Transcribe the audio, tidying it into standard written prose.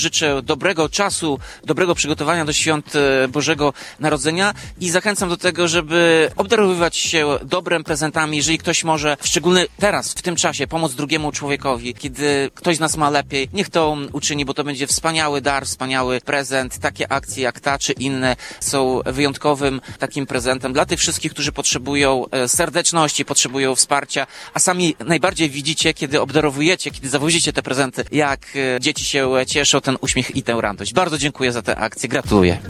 Życzę dobrego czasu, dobrego przygotowania do świąt Bożego Narodzenia i zachęcam do tego, żeby obdarowywać się dobrem, prezentami. Jeżeli ktoś może, szczególnie teraz, w tym czasie, pomóc drugiemu człowiekowi, kiedy ktoś z nas ma lepiej, niech to uczyni, bo to będzie wspaniały dar, wspaniały prezent. Takie akcje jak ta czy inne są wyjątkowym takim prezentem dla tych wszystkich, którzy potrzebują serdeczności, potrzebują wsparcia, a sami najbardziej widzicie, kiedy obdarowujecie, kiedy zawozicie te prezenty, jak dzieci się cieszą, ten uśmiech i tę radość. Bardzo dziękuję za tę akcję. Gratuluję.